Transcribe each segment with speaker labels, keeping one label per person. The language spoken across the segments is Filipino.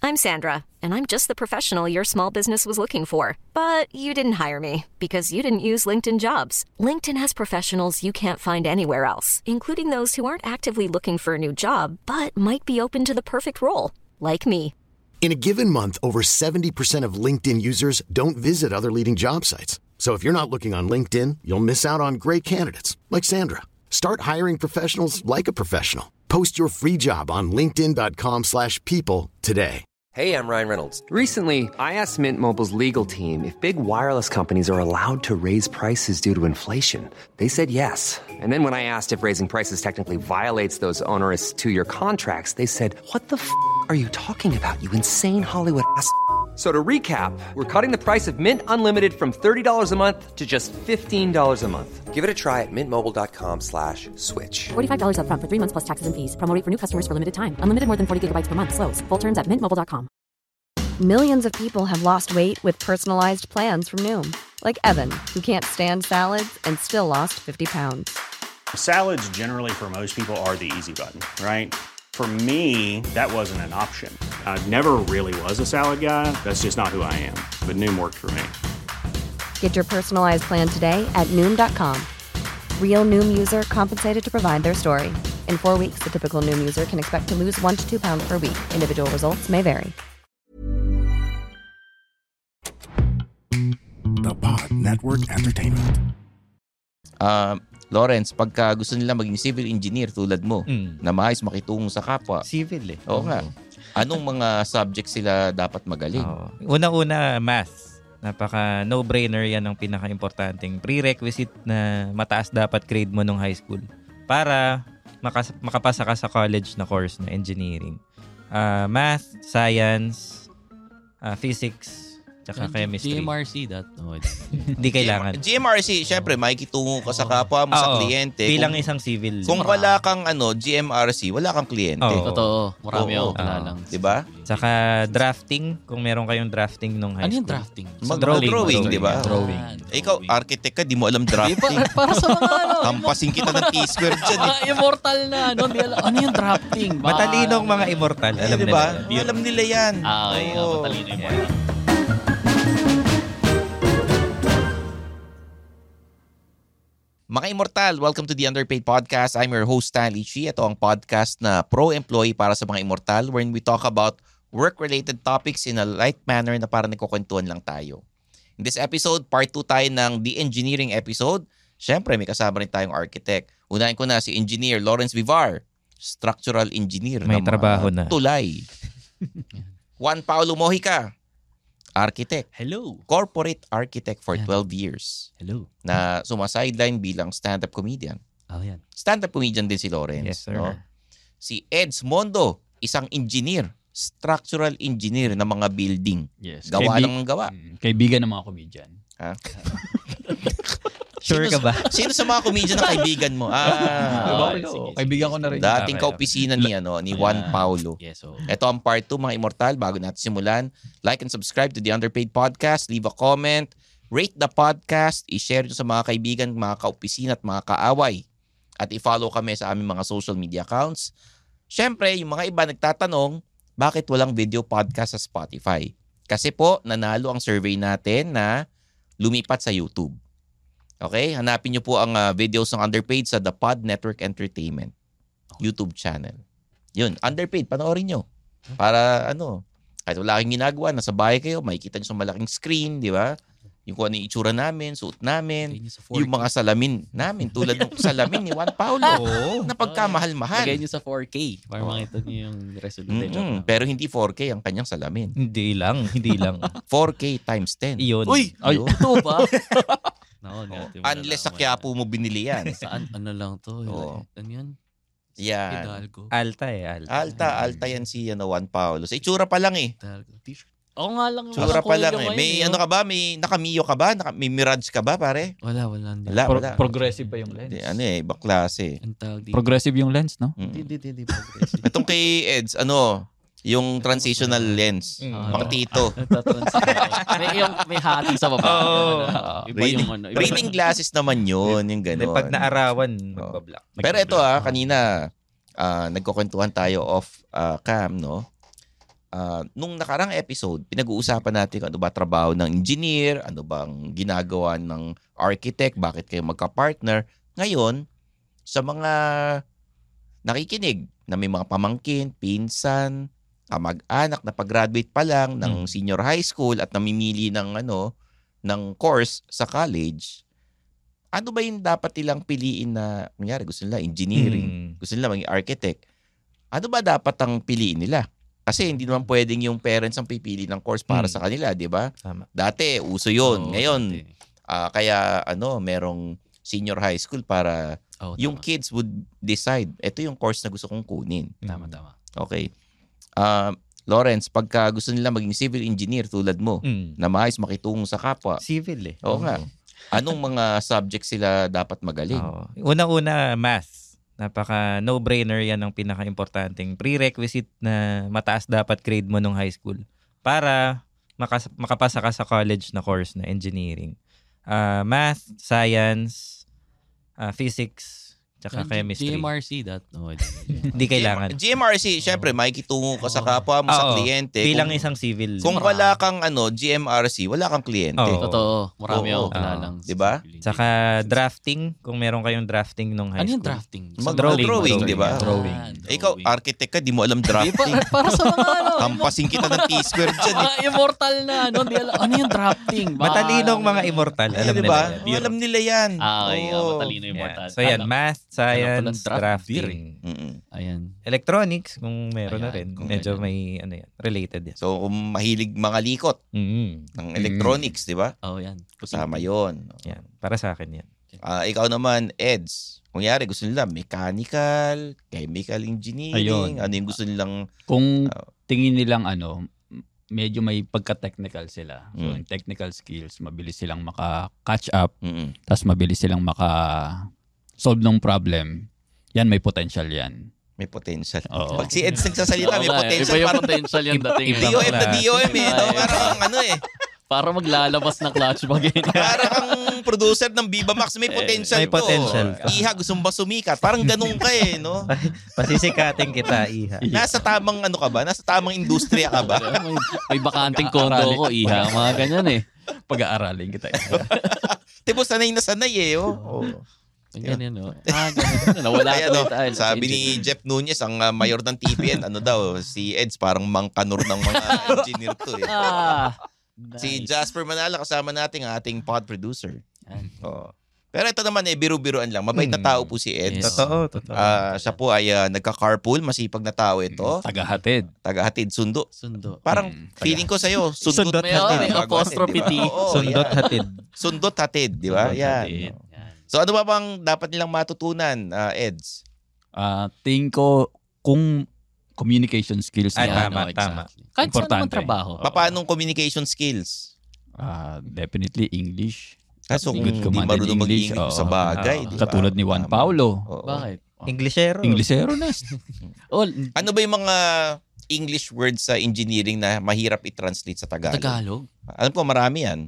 Speaker 1: I'm Sandra, and I'm just the professional your small business was looking for. But you didn't hire me because you didn't use LinkedIn Jobs. LinkedIn has professionals you can't find anywhere else, including those who aren't actively looking for a new job, but might be open to the perfect role, like me.
Speaker 2: In a given month, over 70% of LinkedIn users don't visit other leading job sites. So if you're not looking on LinkedIn, you'll miss out on great candidates like Sandra. Start hiring professionals like a professional. Post your free job on linkedin.com/people today.
Speaker 3: Hey, I'm Ryan Reynolds. Recently, I asked Mint Mobile's legal team if big wireless companies are allowed to raise prices due to inflation. They said yes. And then when I asked if raising prices technically violates those onerous 2-year contracts, they said, "What the are you talking about, you insane Hollywood ass?" So to recap, we're cutting the price of Mint Unlimited from $30 a month to just $15 a month. Give it a try at mintmobile.com/switch.
Speaker 4: $45 up front for 3 months plus taxes and fees. Promo rate for new customers for limited time. Unlimited more than 40 gigabytes per month. Slows full terms at mintmobile.com.
Speaker 5: Millions of people have lost weight with personalized plans from Noom. Like Evan, who can't stand salads and still lost 50 pounds.
Speaker 6: Salads generally for most people are the easy button, right? For me, that wasn't an option. I never really was a salad guy. That's just not who I am. But Noom worked for me.
Speaker 5: Get your personalized plan today at Noom.com. Real Noom user compensated to provide their story. In 4 weeks, the typical Noom user can expect to lose 1 to 2 pounds per week. Individual results may vary.
Speaker 7: The Pod Network Entertainment.
Speaker 8: Lawrence, pagka gusto nila maging civil engineer tulad mo, na maayos makitungo sa kapwa.
Speaker 9: Civil eh.
Speaker 8: Oo nga. Anong mga subjects sila dapat magaling?
Speaker 9: Una-una, math. Napaka no-brainer yan ang pinaka-importanting prerequisite na mataas dapat grade mo nung high school para makapasa ka sa college na course na engineering. Math, science, physics, tsaka chemistry.
Speaker 10: GMRC
Speaker 9: Hindi kailangan.
Speaker 8: GMRC, syempre, makikitungo ka sa kapwa mo sa kliyente.
Speaker 9: Bilang isang civil.
Speaker 8: Kung wala kang GMRC, wala kang kliyente.
Speaker 10: Totoo. Marami akong kilalang.
Speaker 8: Diba?
Speaker 9: Tsaka drafting, kung meron kayong drafting nung high school.
Speaker 10: Ano yung drafting?
Speaker 8: Mag-drawing, diba?
Speaker 9: Drawing.
Speaker 8: Ikaw, architect ka, di mo alam drafting.
Speaker 10: Para sa mga
Speaker 8: Hampasin kita ng T-square dyan.
Speaker 10: Immortal na. Ano yung drafting?
Speaker 9: Matalinong mga immortal. Alam
Speaker 8: diba?
Speaker 9: nila.
Speaker 8: Alam nila yan.
Speaker 10: Okay, matalino yung immortal.
Speaker 8: Mga Immortal, welcome to the Underpaid Podcast. I'm your host, Stanley Chi. Ito ang podcast na pro-employee para sa mga Immortal wherein we talk about work-related topics in a light manner na parang nagkukwentuhan lang tayo. In this episode, part 2 tayo ng The Engineering episode. Siyempre, may kasama rin tayong architect. Unahin ko na si Engineer Lawrence Vivar, structural engineer.
Speaker 9: May trabaho na.
Speaker 8: Tulay. Juan Paulo Mojica, architect.
Speaker 10: Hello.
Speaker 8: Corporate architect for 12 years.
Speaker 10: Hello.
Speaker 8: Na sumasideline bilang stand-up comedian.
Speaker 10: Yan.
Speaker 8: Stand-up comedian din si Lawrence.
Speaker 9: Yes, sir.
Speaker 8: No? Si Eds Mondo, isang engineer. Structural engineer ng mga building.
Speaker 10: Yes.
Speaker 8: Gawa lang ang gawa.
Speaker 10: Kaibigan ng mga comedian.
Speaker 8: Ha?
Speaker 9: Sure ka ba?
Speaker 8: Sino sa mga comedian na kaibigan mo?
Speaker 10: Kaibigan ko na rin.
Speaker 8: Dating kaopisina ni Juan Paulo.
Speaker 10: Yes,
Speaker 8: Ito ang part 2, mga Immortal. Bago natin simulan, like and subscribe to the Underpaid Podcast. Leave a comment. Rate the podcast. I-share nyo sa mga kaibigan, mga kaopisina at mga kaaway. At i-follow kami sa aming mga social media accounts. Siyempre, yung mga iba nagtatanong, bakit walang video podcast sa Spotify? Kasi po, nanalo ang survey natin na lumipat sa YouTube. Okay? Hanapin nyo po ang videos ng Underpaid sa The Pod Network Entertainment YouTube channel. Yun, Underpaid, panoorin nyo. Para kahit wala kayong ginagawa, nasa bahay kayo, makikita nyo sa malaking screen, di ba? Yung kung ano yung itsura namin, suot namin, yung mga salamin namin, tulad ng salamin ni Juan Paulo na pagkamahal-mahal.
Speaker 10: Lagay nyo sa 4K para makita nyo yung resolution.
Speaker 8: Pero hindi 4K ang kanyang salamin.
Speaker 9: Hindi lang.
Speaker 8: 4K times 10.
Speaker 9: Iyon.
Speaker 10: Uy! Ito ba?
Speaker 8: Unless sa Quiapo mo binili yan.
Speaker 10: Saan? Ano lang to? Ano yan?
Speaker 8: Yan.
Speaker 10: Hidalgo.
Speaker 8: Alta yan si Juan Paulo. Sa itsura pa lang eh.
Speaker 10: T-shirt. Oo nga lang.
Speaker 8: Itsura pa lang eh. May ka ba? May naka-Mio ka ba? May Mirage ka ba, pare?
Speaker 10: Wala.
Speaker 8: Wala.
Speaker 10: Progressive ba yung lens?
Speaker 8: Ibang klase.
Speaker 10: Progressive yung lens, no?
Speaker 8: Hindi progressive. Itong kay Eds, yung transitional lens. Mga tito.
Speaker 10: may hati sa baba.
Speaker 8: Reading glasses naman yun. Yung gano'n.
Speaker 9: Pag naarawan, magbablock.
Speaker 8: Pero ito kanina, nagkukwentuhan tayo off cam, no? nung nakarang episode, pinag-uusapan natin ano ba trabaho ng engineer, ano bang ginagawa ng architect, bakit kayo magka-partner. Ngayon, sa mga nakikinig na may mga pamangkin, pinsan, kamag-anak na pag-graduate pa lang ng senior high school at namimili ng ng course sa college, ano ba yung dapat nilang piliin na, kunyari gusto nila engineering, gusto nila maging architect, ano ba dapat ang piliin nila? Kasi hindi naman pwedeng yung parents ang pipili ng course para sa kanila, di ba? Dati, uso yun. Ngayon, kaya merong senior high school para yung kids would decide, ito yung course na gusto kong kunin.
Speaker 10: Tama.
Speaker 8: Okay. Lawrence, pagka gusto nila maging civil engineer tulad mo, na maayos makitungo sa kapwa.
Speaker 9: Civil
Speaker 8: Oo nga. Anong mga subjects sila dapat magaling?
Speaker 9: Unang-una, math. Napaka no-brainer yan ang pinaka-importanting prerequisite na mataas dapat grade mo nung high school para makapasa ka sa college na course na engineering. Math, science, physics, tsaka chemistry.
Speaker 10: GMRC that? No,
Speaker 9: hindi kailangan.
Speaker 8: GMRC, syempre, makikitungo ka sa kapwa mo, sa kliyente.
Speaker 9: Bilang isang civil.
Speaker 8: Kung wala kang GMRC, wala kang kliyente.
Speaker 10: Totoo. Marami ako kilalang.
Speaker 8: Diba?
Speaker 9: Tsaka drafting, kung meron kayong drafting nung high school.
Speaker 10: Ano yung drafting?
Speaker 8: Mag-drawing, diba? Ikaw, architect ka, di mo alam drafting.
Speaker 10: Para sa mga
Speaker 8: Hampasin kita ng T-square dyan.
Speaker 10: Mga immortal na, di alam. Ano yung drafting?
Speaker 9: Matalinong mga immortal. Alam
Speaker 8: nila.
Speaker 9: Nila.
Speaker 8: Alam nila yan.
Speaker 10: Okay, matalino yung immortal.
Speaker 9: So yan, math, science, drafting.
Speaker 10: Ayan.
Speaker 9: Electronics, kung meron na rin. Medyo may, related yan.
Speaker 8: So, kung mahilig mga likot ng electronics, di ba?
Speaker 10: Yan.
Speaker 8: Kasama yun.
Speaker 9: Yan. Para sa akin yan.
Speaker 8: Ikaw naman, Eds. Kunyari, gusto nila mechanical, chemical engineering. Ano yung gusto nilang...
Speaker 11: Kung tingin nilang medyo may pagka-technical sila. So, yung technical skills, mabilis silang maka-catch up. Tapos mabilis silang maka-solve ng problem. Yan, may potential yan.
Speaker 8: May potential.
Speaker 11: Oo.
Speaker 8: Pag si Eds nagsasalita, may potential.
Speaker 10: Iba yung potential yan dating.
Speaker 8: DOM na DOM eh. Parang
Speaker 10: para maglalabas ng clutch bag.
Speaker 8: Para kang producer ng Viva Max, may potential
Speaker 9: may potential.
Speaker 8: Iha, gusto mo ba sumikat? Parang ganun ka eh, no?
Speaker 9: Pasisikatin kita, Iha.
Speaker 8: Nasa tamang ka ba? Nasa tamang industriya ka ba?
Speaker 10: May bakanting kondo ko, Iha. Mga ganyan eh.
Speaker 11: Pag-aaralin kita.
Speaker 8: Tipo, sanay na sanay eh.
Speaker 10: Ganyan, no? Ganyan. Nawala
Speaker 8: tayo. Sabi ni Jeff Nunez, ang mayor ng TPN, si Eds, parang mangkanor ng mga engineer to eh. Nice. Si Jasper Manala, kasama natin ang ating pod producer. Pero ito naman biru-biruan lang. Mabait na tao po si Eds.
Speaker 9: Yes. Totoo.
Speaker 8: Siya po ay nagka-carpool, masipag na tao ito. Tagahatid, sundo. Parang feeling ko sa'yo, sundot hatid.
Speaker 10: May apostrophe T.
Speaker 9: Sundot hatid.
Speaker 8: Sundot hatid, di ba? Yan. So ano ba bang dapat nilang matutunan, Eds?
Speaker 11: Tingin ko kung communication skills
Speaker 9: tama.
Speaker 10: Kahit saan naman trabaho.
Speaker 8: Paano communication skills?
Speaker 11: Definitely English.
Speaker 8: So kung hindi marunong mag-English sa bagay.
Speaker 11: Katulad ni Juan Paulo.
Speaker 10: Bakit?
Speaker 9: Inglesero
Speaker 11: na.
Speaker 8: Ano ba yung mga English words sa engineering na mahirap i-translate sa Tagalog? Alam ko marami yan.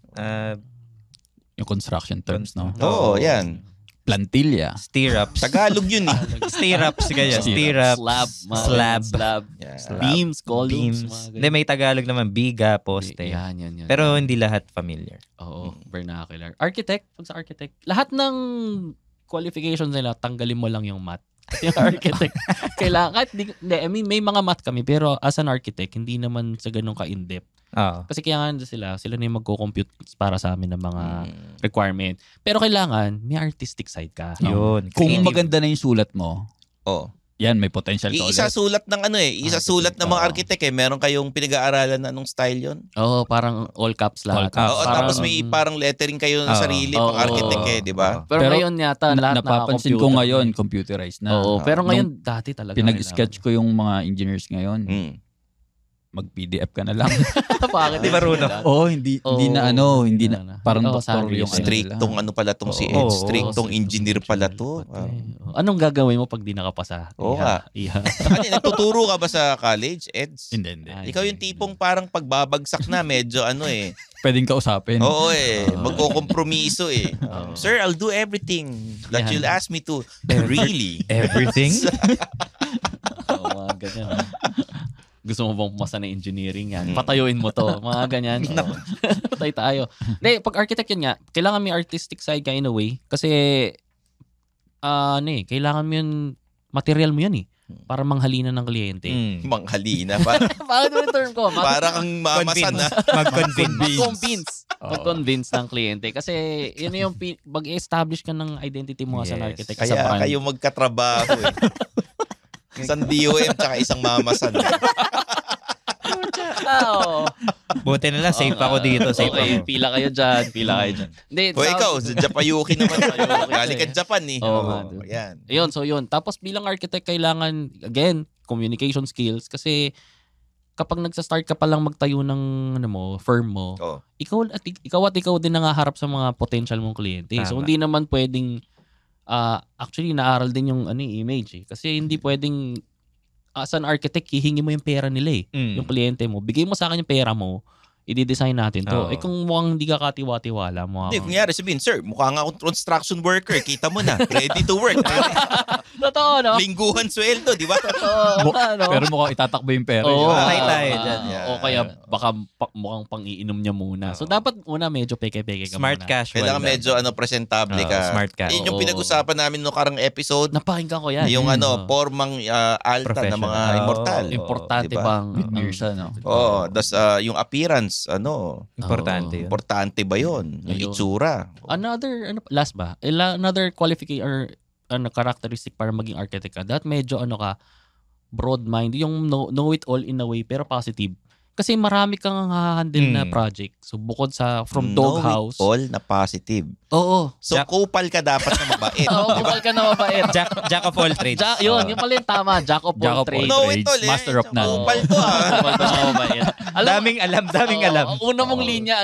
Speaker 11: Yung construction terms, no?
Speaker 8: Oo, yan.
Speaker 11: Plantilla.
Speaker 9: Stirrups.
Speaker 8: Tagalog yun eh.
Speaker 9: Stirrups kaya. Stirrups.
Speaker 10: Slab. Beams, columns.
Speaker 9: Hindi, may Tagalog naman. Biga, poste.
Speaker 10: Yan.
Speaker 9: Pero hindi lahat familiar.
Speaker 10: Oo, vernacular. Architect, pag sa architect, lahat ng qualifications nila, tanggalin mo lang yung math. Yung architect. Kailangan, may mga math kami, pero as an architect, hindi naman sa ganun ka-in-depth. Kasi kaya nga sila na yung magko-compute para sa amin ng mga requirement. Pero kailangan, may artistic side ka.
Speaker 9: Yun.
Speaker 11: Kung maganda na yung sulat mo, yan, may potential ka ulit.
Speaker 8: Isasulat ng isasulat ng mga architect eh. Meron kayong pinag-aaralan na anong style yun?
Speaker 10: Parang all caps lahat.
Speaker 8: Tapos may parang lettering kayo ng sarili pang architect eh, di ba?
Speaker 10: Pero ngayon yata, lahat
Speaker 11: napapansin ko ngayon, computerized na.
Speaker 10: Pero ngayon, dati talaga.
Speaker 11: Pinag-sketch ko yung mga engineers ngayon. Mag-PDF ka na lang.
Speaker 10: Bakit?
Speaker 9: Di marunong.
Speaker 11: Hindi na. Parang doktor yung
Speaker 8: strictong pala tong si Ed. Strictong engineer pala to.
Speaker 10: Anong gagawin mo pag di nakapasa?
Speaker 8: Iha. Nagtuturo ka ba sa college, Eds?
Speaker 11: Hindi.
Speaker 8: Ikaw yung tipong parang pagbabagsak na medyo
Speaker 11: Pwedeng kausapin.
Speaker 8: Oo magkokompromiso eh. Sir, I'll do everything that you'll ask me to. Really?
Speaker 9: Everything?
Speaker 10: Ganyan. Gusto mo bang pumasa na engineering yan? Patayuin mo to. Mga ganyan. Patay tayo. Hindi, pag architect yun nga, kailangan may artistic side ka in a way. Kasi, kailangan mo yun, material mo yun para manghalina ng kliyente.
Speaker 8: Manghalina?
Speaker 10: Bakit yung term ko?
Speaker 8: Para kang mamasan na.
Speaker 10: Mag-convince ng kliyente. Kasi, yun yung mag-establish ka ng identity mo as an architect.
Speaker 8: Kaya kayo magkatrabaho Isang DOM tsaka isang mamasan.
Speaker 9: Buti na lang, safe ako dito. Safe ako.
Speaker 10: Pila kayo dyan.
Speaker 8: Ikaw, Japayuki naman. Galing ka Japan yan.
Speaker 10: Yun. Tapos bilang architect, kailangan, again, communication skills. Kasi kapag nagsa-start ka pa lang magtayo ng firm mo, ikaw din nangaharap sa mga potential mong kliyente. So, hindi naman pwedeng actually, naaral din yung image Kasi hindi pwedeng as an architect, hihingi mo yung pera nila yung kliyente mo. Bigay mo sa akin yung pera mo, i-design natin to. Kung mukhang hindi ka katiwa-tiwala mo.
Speaker 8: Hindi, kunyari sabihin, sir, mukha nga akong construction worker. Kita mo na. Ready to work.
Speaker 10: Totoo, no?
Speaker 8: Lingguhan sweldo, di ba?
Speaker 10: Totoo.
Speaker 11: Pero mukhang itatakbo yung pera.
Speaker 9: Tayo dyan.
Speaker 10: O kaya baka mukhang pang-iinom niya muna. So, dapat una medyo peke-peke ka
Speaker 9: smart
Speaker 10: muna.
Speaker 9: Casual.
Speaker 8: Kailangan medyo presentable ka.
Speaker 9: Smart casual.
Speaker 8: Yun yung pinag-usapan namin no karang episode.
Speaker 10: Napakinggan ko yan.
Speaker 8: Yung formang alta na mga immortal.
Speaker 10: Importante
Speaker 8: diba?
Speaker 10: bang?
Speaker 8: Das yung appearance,
Speaker 9: importante yun.
Speaker 8: Importante ba yun? Yung itsura.
Speaker 10: Last ba? Another qualification or characteristic para maging architect ka. That medyo broad mind. Yung know it all in a way pero positive. Kasi marami kang hahandle na project. So bukod sa from doghouse.
Speaker 8: Know it all na positive.
Speaker 10: Oo.
Speaker 8: So kupal ka dapat na mabait.
Speaker 10: Kupal ka na mabait.
Speaker 9: Jack of all trades.
Speaker 10: Yun pala yung tama. Jack of all trades.
Speaker 8: Know it all
Speaker 11: Master of none.
Speaker 8: Kupal to
Speaker 10: Kupal to na mabait.
Speaker 9: Daming alam.
Speaker 10: Una mong linya,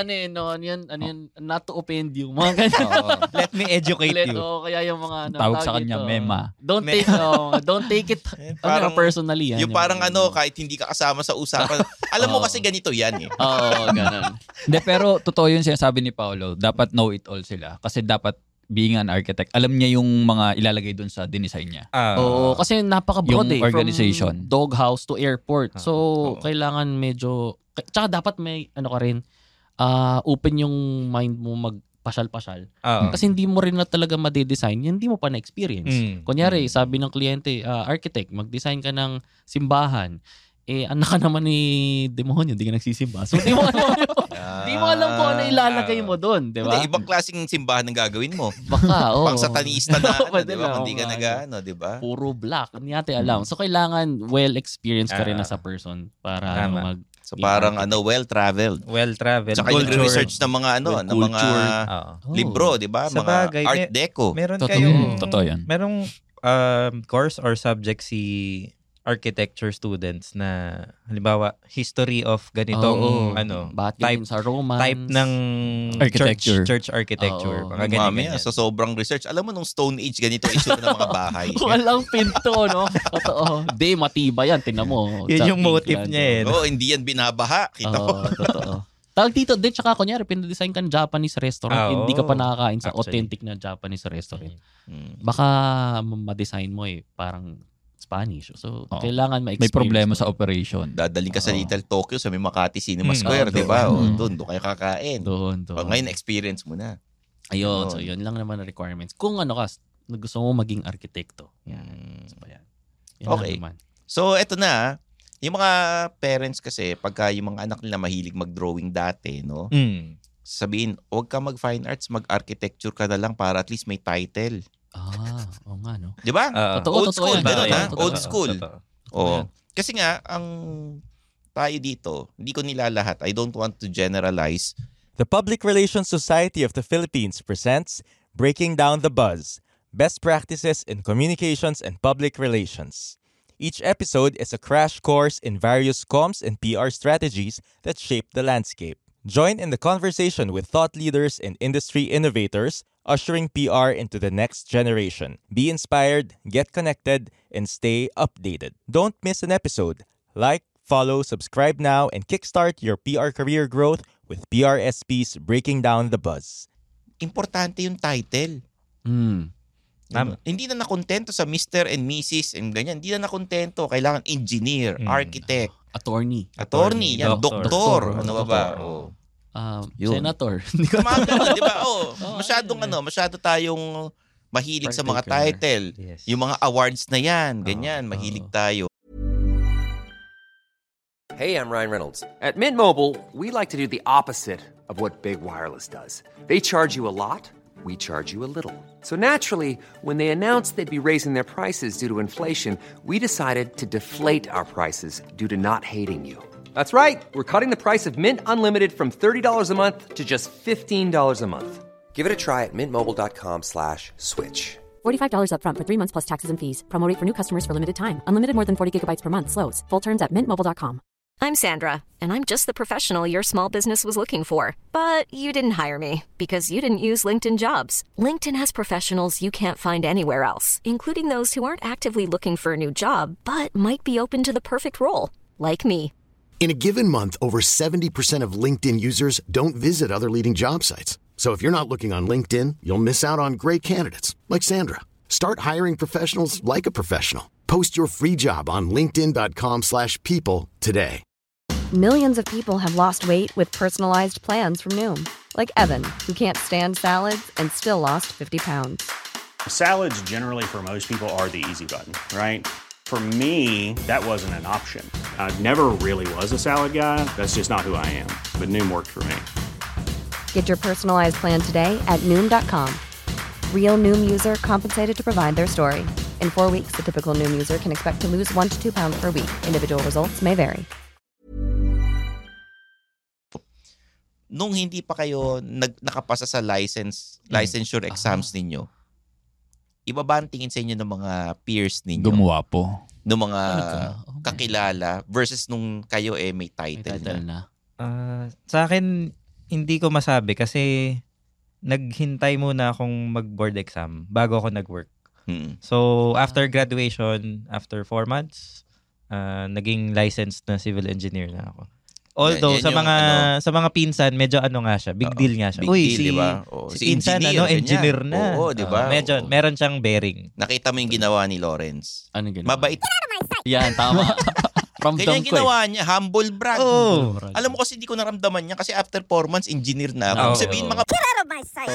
Speaker 10: not to offend you. Mga ganyan.
Speaker 9: Let me educate you.
Speaker 10: Kaya yung mga
Speaker 11: tawag sa kanya, mema.
Speaker 10: Don't take it personally.
Speaker 8: Yung parang kahit hindi ka kasama sa usapan. Alam mo kasi ganito yan
Speaker 10: Oo, ganun.
Speaker 11: Hindi, pero totoo yun sinasabi ni Paolo. Dapat know it all sila. Kasi dapat being an architect, alam niya yung mga ilalagay dun sa dinesign niya.
Speaker 10: Oo, kasi napaka-broad
Speaker 11: yung organization.
Speaker 10: From doghouse to airport. So, kailangan medyo... Tsaka dapat may, ka rin, open yung mind mo magpasyal-pasyal. Kasi hindi mo rin na talaga madedesign, hindi mo pa na-experience. Kunyari, sabi ng kliyente, architect, mag-design ka ng simbahan. Anak ka naman ni demonyo, hindi ka nagsisimba. So, di mo alam kung ano ilalagay mo doon, di ba?
Speaker 8: Hindi, ibang klaseng simbahan ang gagawin mo.
Speaker 10: Baka,
Speaker 8: Pang satanista na, di ba? Hindi ka di ba?
Speaker 10: Puro black, hindi natin alam. So, kailangan well-experienced ka rin as a person para
Speaker 8: So, parang well-traveled.
Speaker 9: Well-traveled.
Speaker 8: Tsaka yung research ng mga ng mga libro, di ba? Mga
Speaker 9: bagay,
Speaker 8: art deco.
Speaker 9: Meron
Speaker 11: Totoo yan.
Speaker 9: Merong course or subject si architecture students na halimbawa history of ganitong
Speaker 10: type sa Romance,
Speaker 9: type ng church architecture.
Speaker 8: Mami, sa sobrang research, alam mo nung Stone Age ganito issue ng mga bahay.
Speaker 10: Walang pinto, no? Totoo. Di matibay yan, tingnan mo.
Speaker 9: Yun yung motive niya
Speaker 8: hindi yan binabaha. Kita mo.
Speaker 10: Totoo. Tawag dito, din tsaka kunyari, pinadesign ka ng Japanese restaurant, hindi ka pa nakakain sa authentic na Japanese restaurant. Baka ma-design mo parang Spanish. So, kailangan ma-experience.
Speaker 11: May problema sa operation.
Speaker 8: Dadaling ka sa Little Tokyo sa may Makati Cinema Square, di ba? Doon kayo kakain.
Speaker 10: Doon.
Speaker 8: Ngayon, experience mo na.
Speaker 10: Ayun. So, yun lang naman ang requirements. Kung gusto mo maging arkitekto. Yan. So, yan.
Speaker 8: Okay. So, eto na. Yung mga parents kasi, pagka yung mga anak nila mahilig mag-drawing dati, no? Sabihin, huwag ka mag-fine arts, mag-architecture ka na lang para at least may title.
Speaker 10: Oo nga, no?
Speaker 8: Di ba? Old school. Old school. Kasi nga, ang tayo dito, hindi ko nilalahat. I don't want to generalize.
Speaker 12: The Public Relations Society of the Philippines presents Breaking Down the Buzz, Best Practices in Communications and Public Relations. Each episode is a crash course in various comms and PR strategies that shape the landscape. Join in the conversation with thought leaders and industry innovators, ushering PR into the next generation. Be inspired, get connected, and stay updated. Don't miss an episode. Like, follow, subscribe now, and kickstart your PR career growth with PRSP's Breaking Down the Buzz.
Speaker 8: Importante yung title. Hindi na nakontento sa Mr. and Mrs. and ganyan. Hindi na nakontento. Kailangan engineer, architect.
Speaker 10: Attorney,
Speaker 8: yan, doktor. Ano ba?
Speaker 10: Senator.
Speaker 8: Di ba? Masyado tayong mahilig sa mga title.
Speaker 9: Yes.
Speaker 8: Yung mga awards na yan, ganyan, mahilig tayo.
Speaker 3: Hey, I'm Ryan Reynolds. At Mint Mobile, we like to do the opposite of what Big Wireless does. They charge you a lot, we charge you a little. So naturally, when they announced they'd be raising their prices due to inflation, we decided to deflate our prices due to not hating you. That's right. We're cutting the price of Mint Unlimited from $30 a month to just $15 a month. Give it a try at mintmobile.com/switch.
Speaker 4: $45 up front for 3 months plus taxes and fees. Promo rate for new customers for limited time. Unlimited more than 40 gigabytes per month. Slows full terms at mintmobile.com.
Speaker 1: I'm Sandra, and I'm just the professional your small business was looking for. But you didn't hire me because you didn't use LinkedIn Jobs. LinkedIn has professionals you can't find anywhere else, including those who aren't actively looking for a new job, but might be open to the perfect role, like me.
Speaker 2: In a given month, over 70% of LinkedIn users don't visit other leading job sites. So if you're not looking on LinkedIn, you'll miss out on great candidates like Sandra. Start hiring professionals like a professional. Post your free job on linkedin.com/people today.
Speaker 5: Millions of people have lost weight with personalized plans from Noom. Like Evan, who can't stand salads and still lost 50 pounds.
Speaker 6: Salads generally for most people are the easy button, right? For me, that wasn't an option. I never really was a salad guy. That's just not who I am. But Noom worked for me.
Speaker 5: Get your personalized plan today at Noom.com. Real Noom user compensated to provide their story. In 4 weeks, the typical Noom user can expect to lose 1 to 2 pounds per week. Individual results may vary.
Speaker 8: Nung hindi pa kayo nakapasa sa licensure exams ninyo, iba ba ang tingin sa inyo ng mga peers ninyo?
Speaker 11: Gumawa po.
Speaker 8: Ng mga kakilala versus nung kayo may title na?
Speaker 9: Sa akin, hindi ko masabi kasi naghintay muna akong mag-board exam bago ako nag-work. So, after graduation, after 4 months, naging licensed na civil engineer na ako. Although sa mga pinsan medyo nga siya, big deal nga siya.
Speaker 8: Big deal, diba?
Speaker 9: Si pinsan engineer na.
Speaker 8: Oo, diba?
Speaker 9: Medyo meron siyang bearing.
Speaker 8: Nakita mo yung ginawa ni Lawrence.
Speaker 10: Ano ginawa?
Speaker 8: Mabait.
Speaker 10: Yan, tama.
Speaker 8: Ganyan ginawa niya, humble brag. Alam mo kasi hindi ko naramdaman niya kasi after 4 months engineer na ako. Sabihin mga get out of my sight.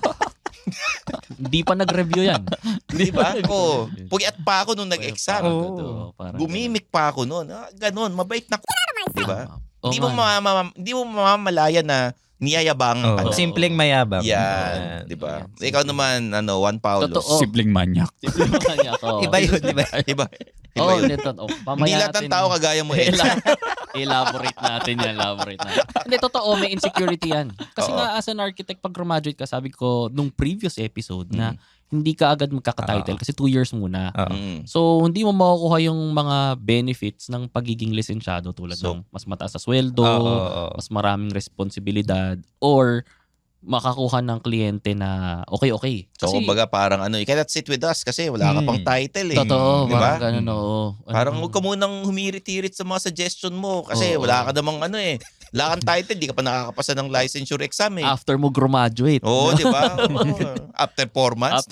Speaker 10: Hindi pa nag-review yan.
Speaker 8: Di ba? Puyat pa ako nung nag-exam. Gumimik pa ako noon. Ganon, mabait na. Di ba? Hindi mo mamamalayan na niyayabangan ka.
Speaker 9: Simpleng mayabang.
Speaker 8: Yan. Di ba? Ikaw naman, Juan Paulos.
Speaker 11: Simpleng manyak.
Speaker 8: Iba yun, di ba? Iba yun. Hindi lahat ng tao kagaya mo.
Speaker 10: Elaborate natin yan. Hindi, totoo, may insecurity yan. Kasi nga, as an architect, pag graduate ka, sabi ko, nung previous episode na hindi ka agad magkakatitle kasi 2 years muna. So, hindi mo makukuha yung mga benefits ng pagiging lisensyado tulad ng mas mataas na sweldo, mas maraming responsibilidad, or makakuha ng kliyente na okay.
Speaker 8: So, kumbaga parang you cannot sit with us kasi wala ka pang title eh.
Speaker 10: Totoo,
Speaker 8: diba?
Speaker 10: parang ganun,
Speaker 8: Parang huwag ka munang humirit-hirit sa mga suggestion mo kasi wala ka namang wala kang title, di ka pa nakakapasa ng licensure exam eh.
Speaker 10: After mo graduate.
Speaker 8: Oo, di ba? After 4 months,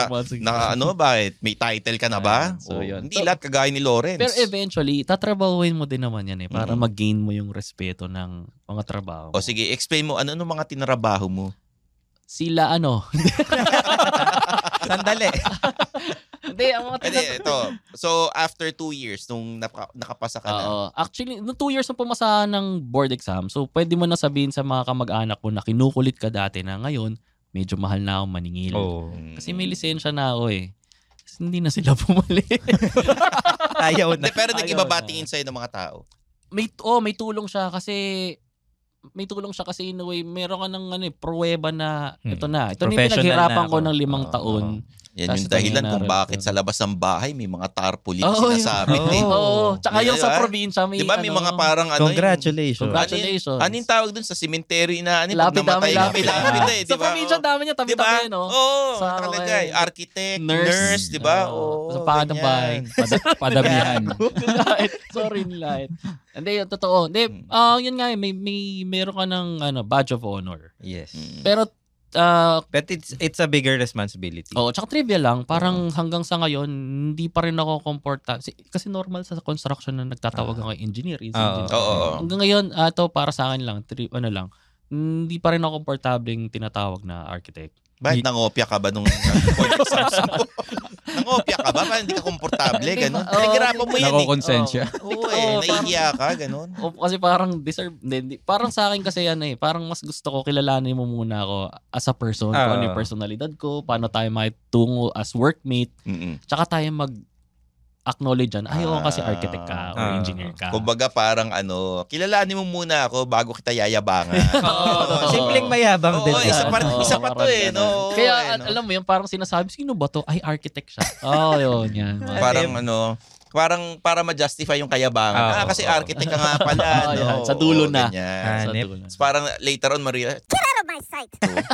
Speaker 8: bakit? May title ka na ba?
Speaker 10: So,
Speaker 8: hindi lahat kagaya ni Lawrence.
Speaker 10: Pero eventually, tatrabahuin mo din naman yan para mag-gain mo yung respeto ng mga trabaho mo.
Speaker 8: O sige, explain mo, ano mga tinrabaho mo?
Speaker 10: Sila
Speaker 8: Sandali.
Speaker 10: Hindi,
Speaker 8: ito. So, after 2 years, nung nakapasa ka na.
Speaker 10: Actually, nung 2 years na pumasa ng board exam, so pwede mo na sabihin sa mga kamag-anak mo na kinukulit ka dati na ngayon, medyo mahal na akong maningil. Kasi may lisensya na ako eh. Kasi hindi na sila pumali.
Speaker 8: Ayaw na. Pero nag-iba ba tingin sa'yo ng mga tao?
Speaker 10: May tulong siya kasi in a way, meron ka ng pruweba na ito na yung pinaghirapan ko ng 5 taon.
Speaker 8: Yan yung dahilan kung bakit sa labas ng bahay may mga tarpaulin sinasabit eh.
Speaker 10: Tsaka yung sa probinsya may
Speaker 8: diba may mga parang
Speaker 9: Congratulations.
Speaker 8: Ano yung tawag dun sa cemetery na
Speaker 10: lapid
Speaker 8: eh,
Speaker 10: sa probinsya dami niya tabi-tabi
Speaker 8: sa nakalagay architect, nurse, diba?
Speaker 10: Sa padabahay,
Speaker 11: padabihan.
Speaker 10: Sorry, light. Hindi, yun totoo. Hindi, yun nga, meron ka ng badge of honor.
Speaker 9: Yes.
Speaker 10: Pero
Speaker 9: But it's a bigger responsibility.
Speaker 10: Oh, tsaka trivia lang, parang hanggang sa ngayon, hindi pa rin ako kasi normal sa construction na nagtatawag ako engineer. Hanggang ngayon, ito para sa akin lang, hindi pa rin ako komportableng tinatawag na architect.
Speaker 8: Bakit nangopya ka ba nung nangopya ka ba? Parang hindi ka komportable, gano'n? Pinaghirapan mo yan
Speaker 11: Nakokonsensya.
Speaker 8: Oo nahihiya ka, gano'n.
Speaker 10: Kasi parang parang sa akin kasi parang mas gusto ko kilalanin mo muna ako as a person, kung ano yung personalidad ko, paano tayo maitungo as workmate, tsaka tayo acknowledge yan, kasi architect ka or engineer ka.
Speaker 8: Kumbaga parang kilalanin mo muna ako bago kita yayabangan.
Speaker 9: Simpleng mayabang din.
Speaker 8: Isa pa to no?
Speaker 10: Kaya alam mo yun, parang sinasabi, sino ba to? Ay, architect siya. Yun, yan.
Speaker 8: Parang parang para ma-justify yung kayabangan. Kasi architect ka nga pala.
Speaker 10: Sa dulo na.
Speaker 8: Parang later on, Maria, get out of my sight!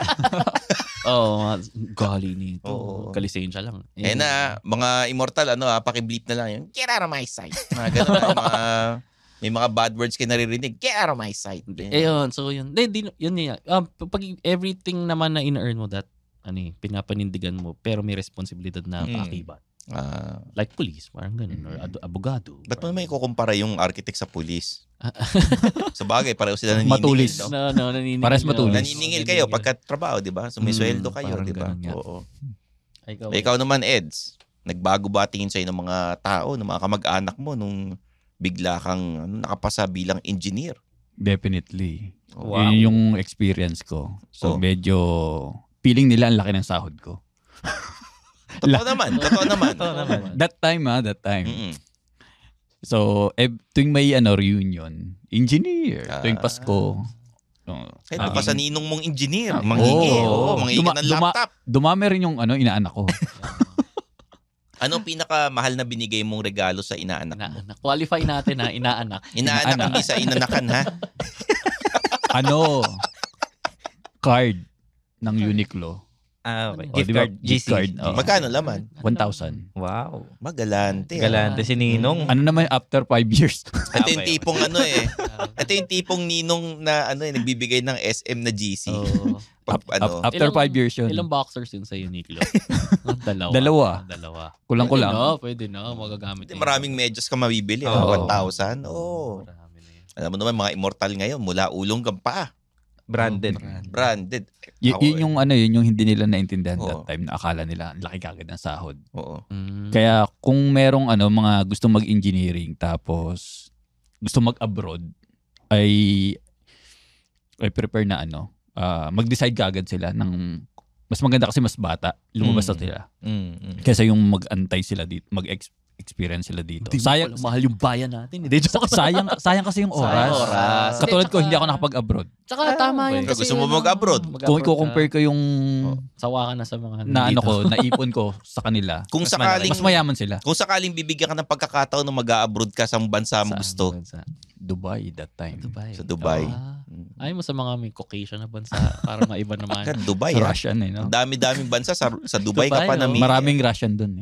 Speaker 10: Gali nito. Kalisensya lang.
Speaker 8: Mga immortal, paki-bleep na lang yung, get out of my sight. Mga ganun, may mga bad words kayo naririnig, get out of my sight.
Speaker 10: Yun. Yun. Pag everything naman na in-earn mo pinapanindigan mo, pero may responsibilidad na kaakibat. Like police, parang ganun, or abogado.
Speaker 8: Ba't mo naman ikukumpara yung architect sa police? Sa bagay, pareho sila naniningil.
Speaker 11: Matulis.
Speaker 10: Naniningil.
Speaker 11: Pares matulis.
Speaker 8: Naniningil kayo pagkat trabaho, di ba? So may sweldo kayo, di ba? Oo. Ikaw naman, Eds, nagbago ba tingin sa'yo ng mga tao, ng mga kamag-anak mo nung bigla kang nakapasa bilang engineer?
Speaker 11: Definitely.
Speaker 8: Wow.
Speaker 11: Yun yung experience ko. So medyo feeling nila ang laki ng sahod ko.
Speaker 8: Totoo naman.
Speaker 11: That time. So, tuwing may reunion, engineer. Tuwing Pasko.
Speaker 8: Ito pa sa ninong mong engineer. Manghingi ng laptop.
Speaker 11: Dumami rin yung inaanak ko.
Speaker 8: Anong pinakamahal na binigay mong regalo sa inaanak mo?
Speaker 10: Qualify natin inaanak.
Speaker 8: Inaanak, hindi sa inanakan, ha?
Speaker 11: Card ng Uniqlo.
Speaker 9: Gift card.
Speaker 8: Magkano laman?
Speaker 11: 1,000.
Speaker 9: Wow.
Speaker 8: Magalante.
Speaker 9: Galante si Ninong.
Speaker 11: Ano naman after 5 years?
Speaker 8: Ito yung tipong Ito yung tipong ninong na nagbibigay ng SM na GC.
Speaker 11: After 5 years yun.
Speaker 10: Ilang boxers yun sa Uniqlo?
Speaker 11: Dalawa. Kulang-kulang.
Speaker 10: Pwede na. Magagamit.
Speaker 8: Maraming medyas ka mabibili. 1,000. Alam mo naman, mga immortal ngayon, mula ulong hanggang paa.
Speaker 9: Branded.
Speaker 11: Yun yung hindi nila naintindihan that time na akala nila laki kagad ng sahod. Kaya kung merong mga gusto mag-engineering tapos gusto mag-abroad ay prepare na mag-decide kagad sila ng mas maganda kasi mas bata, lumabas na sila. Kaysa yung mag-antay sila dito, experience sila dito.
Speaker 10: Sayang, mahal yung bayan natin.
Speaker 11: Sayang kasi yung oras. Katulad ko, hindi ako nakapag-abroad.
Speaker 10: Tsaka tama yun kasi.
Speaker 8: Gusto mo mag-abroad?
Speaker 11: Kung i-compare ko yung
Speaker 10: sawa ka na sa mga
Speaker 11: naipon ko sa kanila.
Speaker 8: Kung sakaling
Speaker 11: mas mayaman sila.
Speaker 8: Kung sakaling bibigyan ka ng pagkakataon na mag-abroad ka sa bansa mo gusto.
Speaker 11: Dubai that time.
Speaker 8: Sa Dubai.
Speaker 10: Ayaw mo sa mga may Caucasian na bansa para maiba naman.
Speaker 8: Dubai.
Speaker 11: Russian
Speaker 8: Dami-daming bansa sa Dubai ka pa namin.
Speaker 11: Maraming Russian dun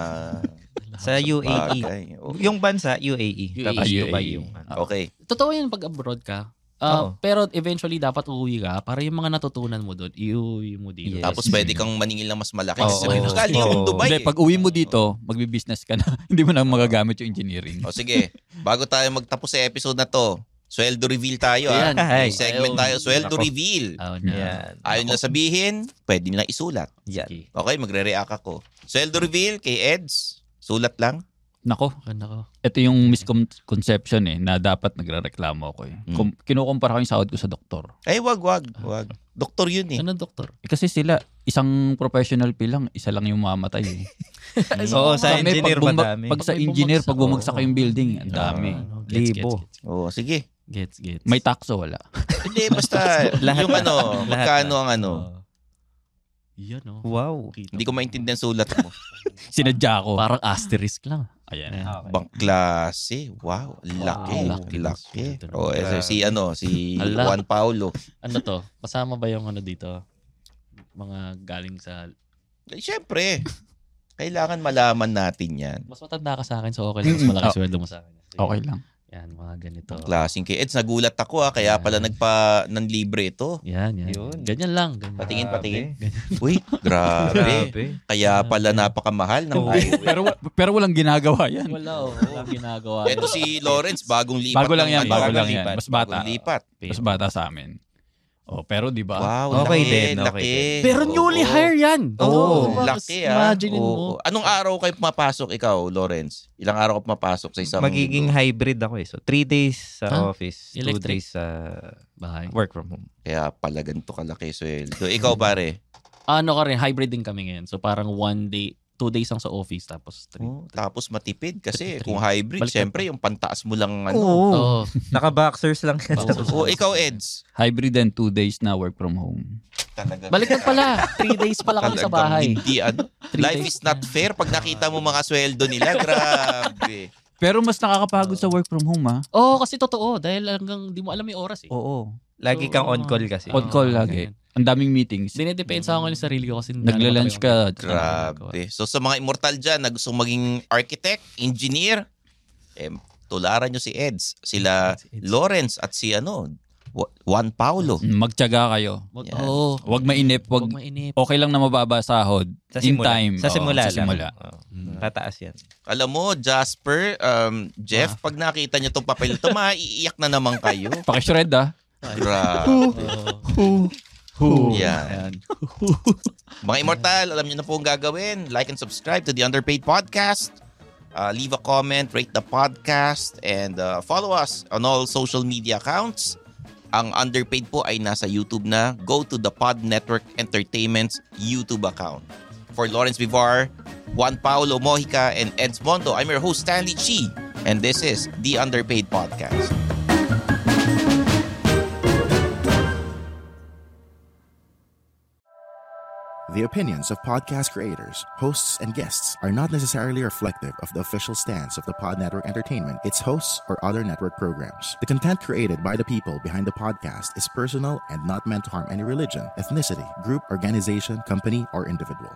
Speaker 9: sa UAE. Yung bansa, UAE. Tapos Dubai yung.
Speaker 8: Okay.
Speaker 10: Totoo yun pag abroad ka. Pero eventually dapat uuwi ka para yung mga natutunan mo doon, iuwi mo dito.
Speaker 8: Yes. Tapos pwede kang maningil ng mas malaki. Galing yung Dubai.
Speaker 11: Pag uwi mo dito, magbi-business ka na. Hindi mo na magagamit yung engineering.
Speaker 8: Sige. Bago tayo magtapos sa episode na to, sweldo reveal tayo. May segment tayo, sweldo reveal. Ayaw nila sabihin, pwede nila isulat. Okay, magre-react ako. Sweldo reveal kay Eds. Sulat lang?
Speaker 11: Nako. Ito yung misconception na dapat nagrereklamo ako kinukumpara ko yung sahod ko sa doktor.
Speaker 8: Wag. Doktor yun
Speaker 10: Ano doktor?
Speaker 11: Kasi sila, isang professional lang, isa lang yung mamatay
Speaker 9: Oo, sa engineer madami.
Speaker 11: Pag sa engineer, pag bumagsak yung building, ang dami. Libo.
Speaker 8: Sige.
Speaker 10: Gets.
Speaker 11: May takso, wala.
Speaker 8: Hindi, basta yung magkano ang
Speaker 10: Yan
Speaker 9: Wow.
Speaker 8: Hindi ko maintindihan sulat mo.
Speaker 11: Sinadya ko.
Speaker 10: Parang asterisk lang.
Speaker 11: Ayan.
Speaker 8: Bang klase. Wow. Laki. Si Juan Paulo.
Speaker 10: Ano to? Kasama ba yung dito? Mga galing sa...
Speaker 8: Siyempre. Kailangan malaman natin yan.
Speaker 10: Mas matanda ka sa akin, so okay lang. Mas malaki sweldo mo sa akin.
Speaker 11: Okay lang.
Speaker 10: Yan, mga ganito.
Speaker 8: Klaseng kay Eds, nagulat ako kaya pala ng libre ito.
Speaker 10: Yan. Ganyan lang. Ganyan.
Speaker 8: Patingin. Uy, grabe. Kaya pala napakamahal ng
Speaker 11: pero walang ginagawa yan.
Speaker 10: Walang ginagawa.
Speaker 8: Ito si Lawrence, bagong lipat.
Speaker 11: Bago lang yan.
Speaker 8: Mas bata
Speaker 11: sa amin. Pero di ba?
Speaker 8: Wow, laki.
Speaker 10: Pero newly hire yan.
Speaker 8: Laki
Speaker 10: Imagine mo.
Speaker 8: Anong araw kayo pumapasok ikaw, Lawrence? Ilang araw ka pumapasok sa isang
Speaker 9: Magiging hybrid ako So 3 days sa office, 2
Speaker 10: Electric?
Speaker 9: days sa
Speaker 10: bahay.
Speaker 9: work from home.
Speaker 8: Kaya pala ganito kalaki sweldo. Ikaw pare?
Speaker 10: Ano ka rin, hybrid din kami ngayon. So parang 1 day, 2 days lang sa office tapos 3.
Speaker 8: Tapos matipid kasi
Speaker 10: 3.
Speaker 8: kung hybrid, syempre yung pantaas mo lang
Speaker 9: Naka-boxers lang yan.
Speaker 8: Ikaw, Eds?
Speaker 11: Hybrid and 2 days na work from home.
Speaker 10: Baliktad pala. 3 days pala kami sa bahay.
Speaker 8: Hindi Life is not fair pag nakita mo mga sweldo nila. Grabe.
Speaker 11: Pero mas nakakapagod sa work from home
Speaker 10: Kasi totoo. Dahil hanggang di mo alam yung oras
Speaker 11: Oo.
Speaker 9: Lagi kang on-call kasi.
Speaker 11: On-call lagi. Ang daming meetings.
Speaker 10: Dinedepensa ko ng sarili ko kasi
Speaker 11: nagla-lunch ka.
Speaker 8: Grabe. So sa mga immortal dyan na gusto maging architect, engineer, tularan nyo si Eds. Sila Lawrence at si Juan Paulo.
Speaker 11: Magtiyaga kayo. Huwag mainip. Okay lang na mababa sahod. In time.
Speaker 9: Sa simula.
Speaker 11: Tataas
Speaker 9: yan.
Speaker 8: Alam mo, Jasper, Jeff, pag nakita nyo itong papel ito, maiiyak na naman kayo.
Speaker 11: Pakishred
Speaker 8: Grabe. Yan. Mga immortal, alam nyo na po ang gagawin. Like and subscribe to the Underpaid Podcast. Leave a comment, rate the podcast, and follow us on all social media accounts. Ang Underpaid po ay nasa YouTube na. Go to the Pod Network Entertainment's YouTube account. For Lawrence Vivar, Juan Paulo Mojica, and Eds Mondo, I'm your host, Stanley Chi, and this is the Underpaid Podcast.
Speaker 7: The opinions of podcast creators, hosts, and guests are not necessarily reflective of the official stance of the Pod Network Entertainment, its hosts, or other network programs. The content created by the people behind the podcast is personal and not meant to harm any religion, ethnicity, group, organization, company, or individual.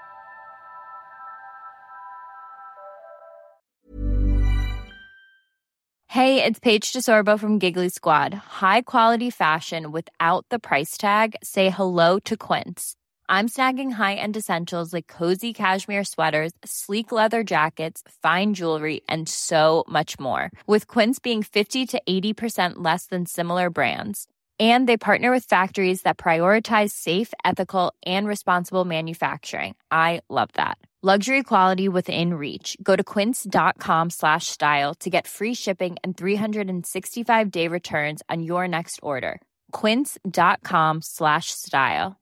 Speaker 13: Hey, it's Paige DeSorbo from Giggly Squad. High quality fashion without the price tag. Say hello to Quince. I'm snagging high-end essentials like cozy cashmere sweaters, sleek leather jackets, fine jewelry, and so much more. With Quince being 50 to 80% less than similar brands. And they partner with factories that prioritize safe, ethical, and responsible manufacturing. I love that. Luxury quality within reach. Go to quince.com/style to get free shipping and 365-day returns on your next order. Quince.com/style.